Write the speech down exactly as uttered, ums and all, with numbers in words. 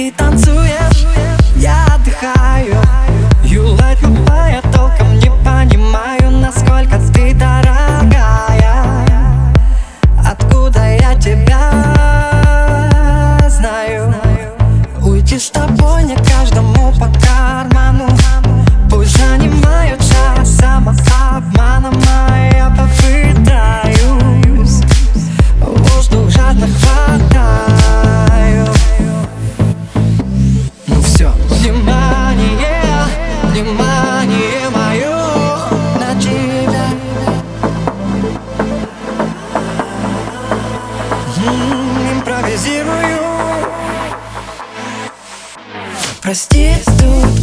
ты танцуешь, я отдыхаю. You light my fire, толком не понимаю, насколько ты дорогая. Откуда я тебя знаю? Уйти с тобой не каждому по карману. Пусть занимаются самообманом, а я попытаюсь воздух жадно хватаю. Ну все, внимание, внимание мое на тебя. М-м, импровизирую. Прости, тут